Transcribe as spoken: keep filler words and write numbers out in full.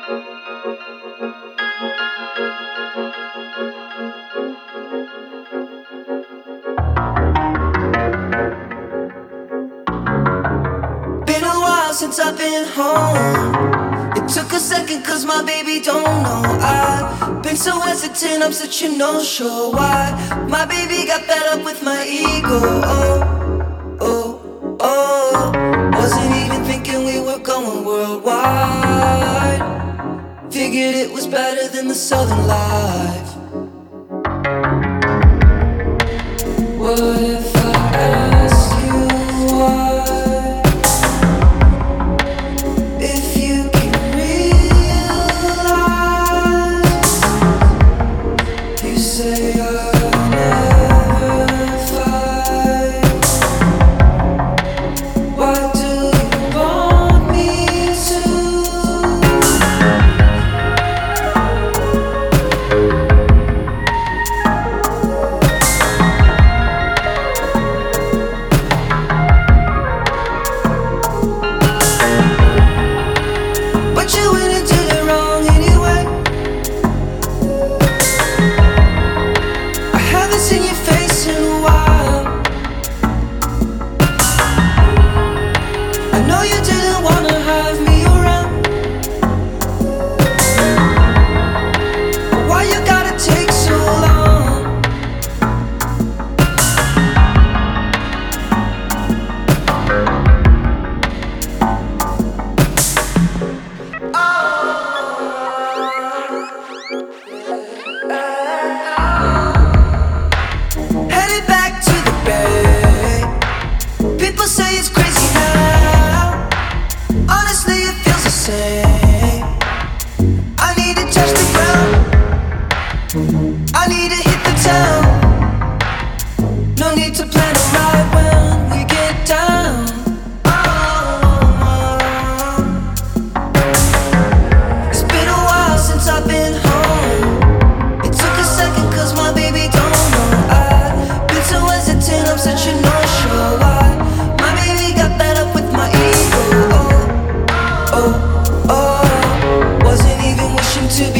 Been a while since I've been home. It took a second cause my baby don't know. I've been so hesitant, I'm such a no-show. Why? My baby got fed up with my ego. Oh, oh, oh. Wasn't even thinking we were going worldwide. Figured it was better than the Southern life. What if I ask you why? If you can realize, you say I'll never fight. Why do you want me to? But you went and did it wrong anyway. I haven't seen your face in a while. I know you didn't wanna have me around. Why you gotta take so long? Headed back to the bay. People say it's crazy now. Honestly, it feels the same. I need to touch the ground. I need to hit the town. No need to plan a ride when we get down. It's been a while since I've been home. It took a second cause my baby don't know. I've been so hesitant, I'm such a no-show. Why? My baby got fed up with my ego. Oh, oh, oh. Wasn't even wishing to be